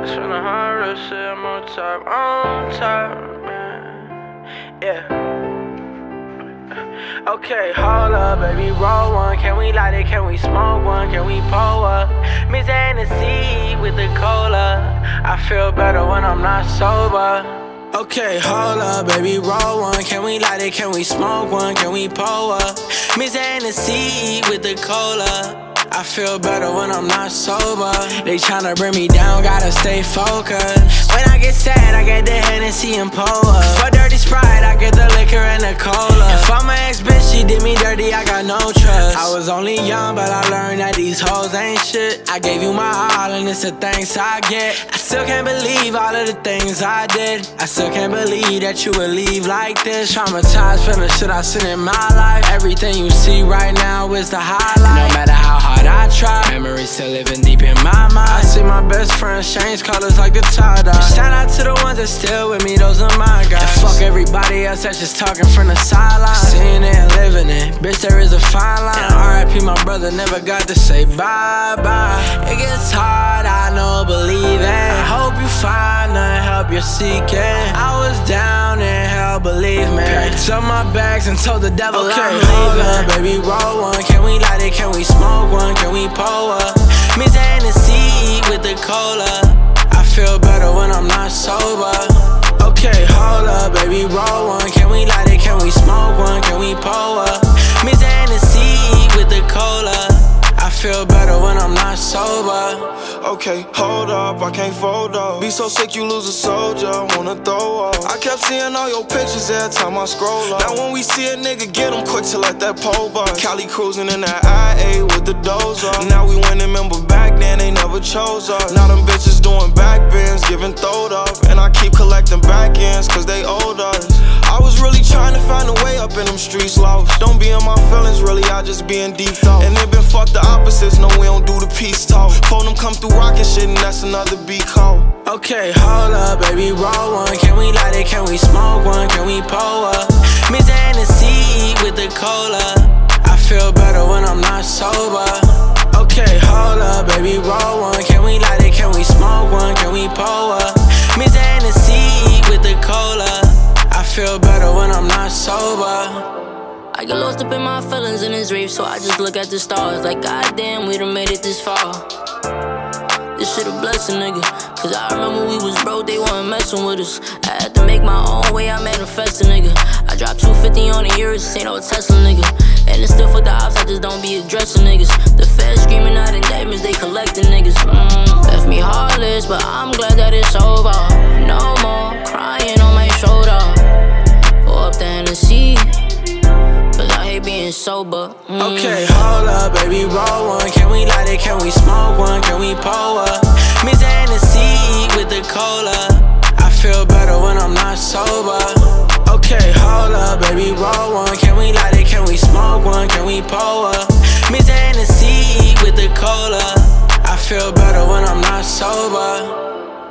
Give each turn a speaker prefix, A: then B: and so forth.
A: from the horror, shit, I'm on top, man. Yeah. Okay, hold up, baby, roll one. Can we light it? Can we smoke one? Can we pull up? Miss Hennessy with the cola. I feel better when I'm not sober. Okay, hold up, baby, roll one. Can we light it? Can we smoke one? Can we pull up? Miss Hennessy with the cola. I feel better when I'm not sober. They tryna bring me down, gotta stay focused. When I get sad, I get the Hennessy and pull up. For dirty Sprite, I get the liquor and the cola. If I'm an ex-bitch, she did me dirty, I got no trust. I was only young, but I learned that these hoes ain't shit. I gave you my all, and it's the thanks I get. I still can't believe all of the things I did. I still can't believe that you would leave like this. Traumatized from the shit I seen in my life. Everything you see right now is the highlight. No matter how hard I try, memories still living deep in my mind. I see my best friends change colors like the tie-dye. Shout out to the ones that still with me, those are my guys. And fuck everybody else that's just talking from the sideline. Seeing it and living it, bitch, there is a fine line. And RIP, my brother never got to say bye-bye. It gets hard, I know, believe it. I hope you find the help you're seeking. I was down in hell, believe me. Packed up my bags and told the devil I'm leaving. Baby, roll one. Can we light it? Can we smoke one? Can we pull up? Miss Hennessy with the cola. I feel better when I'm not sober. Okay, hold up, baby, roll one. Can we light it? Can we smoke one? Can we pull up? Miss Hennessy with the cola. I feel better when I'm not sober.
B: Okay, hold up, I can't fold up. Be so sick you lose a soldier, wanna throw up. I kept seeing all your pictures every time I scroll up. Now when we see a nigga get him quick to let that pole bust. Cali cruising in that IA with the dozer. Now we winning, remember back then they never chose us. Now them bitches doing back bends, giving throwed up. And I keep collecting back ends cause they owed us. I was really trying to find a way up in them streets lost. Don't be in my feelings really, I just be in deep thought. And it been fuck the opposites, no we don't do the peace talk. Phone them come through rockin' shit and that's another beat call.
A: Okay, hold up, baby, roll one. Can we light it? Can we smoke one? Can we pull up? Miss Hennessy with the cola. I feel better when I'm not sober. Okay, hold up, baby, roll one. Can we light it? Can we smoke one? Can we pull up? Miss Hennessy with the cola. I feel better when I'm not sober.
C: I get lost up in my feelings in this rave, so I just look at the stars like goddamn, we done made it this far. This shit a blessing, nigga. Cause I remember we was broke, they wasn't messing with us. I had to make my own way, I manifested, nigga. I dropped 250 on the years, this ain't no Tesla, nigga. And it's still for the ops, I just don't be addressing niggas. The feds screaming out indictments, they collecting niggas. Left me heartless, but I'm glad that it's over. No more crying on my shoulder. Pour up the Hennessy, cause I hate being sober.
A: Okay, hold up, baby, roll one. Can we light it? Can we smoke one? Can we pull up? Miss Hennessy with the cola. I feel better when I'm not sober. Okay, hold up, baby, roll one. Can we light it? Can we smoke one? Can we pull up? Miss Hennessy with the cola. I feel better when I'm not sober.